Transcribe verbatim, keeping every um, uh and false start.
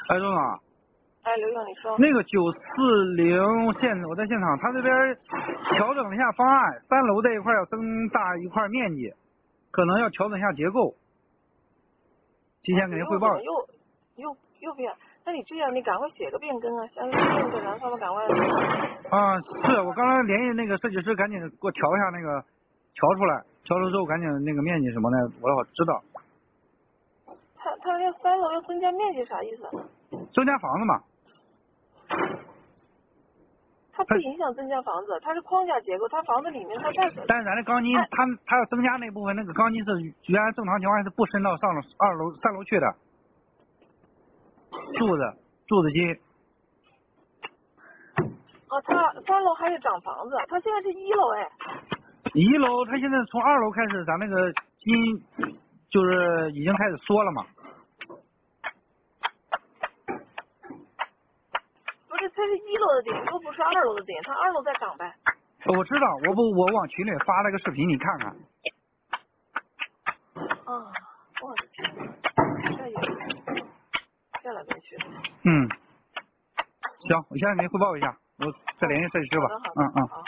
哎，周总。 哎，刘总，你说。 那个九四零现我在现场，他这边调整了一下方案，三楼这一块要增大一块面积，可能要调整一下结构。提前给您汇报。 又又又变？那你这样，你赶快写个变更啊，相变更，然后他们赶快。 啊，是我刚刚联系那个设计师，赶紧给我调一下那个，调出来，调出之后赶紧那个面积什么的，我要知道。 他他要三楼要增加面积啥意思？ 增加房子嘛。 它不影响增加房子，它是框架结构，它房子里面它带。 但是咱的钢筋，它它要增加那部分，那个钢筋是原来正常情况下是不伸到上楼、二楼、三楼去的。柱子，柱子筋。 啊，它三楼还得涨房子，它现在是一楼哎。 一楼，它现在从二楼开始，咱那个筋就是已经开始缩了嘛。 这是一楼的顶，又不是二楼的顶，它二楼在涨呗。 我知道，我不我往群里发了个视频，你看看。 啊，我的天，这也变来变去。 嗯，行，我现在给您汇报一下，我再联系设计师吧。 好的好的嗯嗯。 好。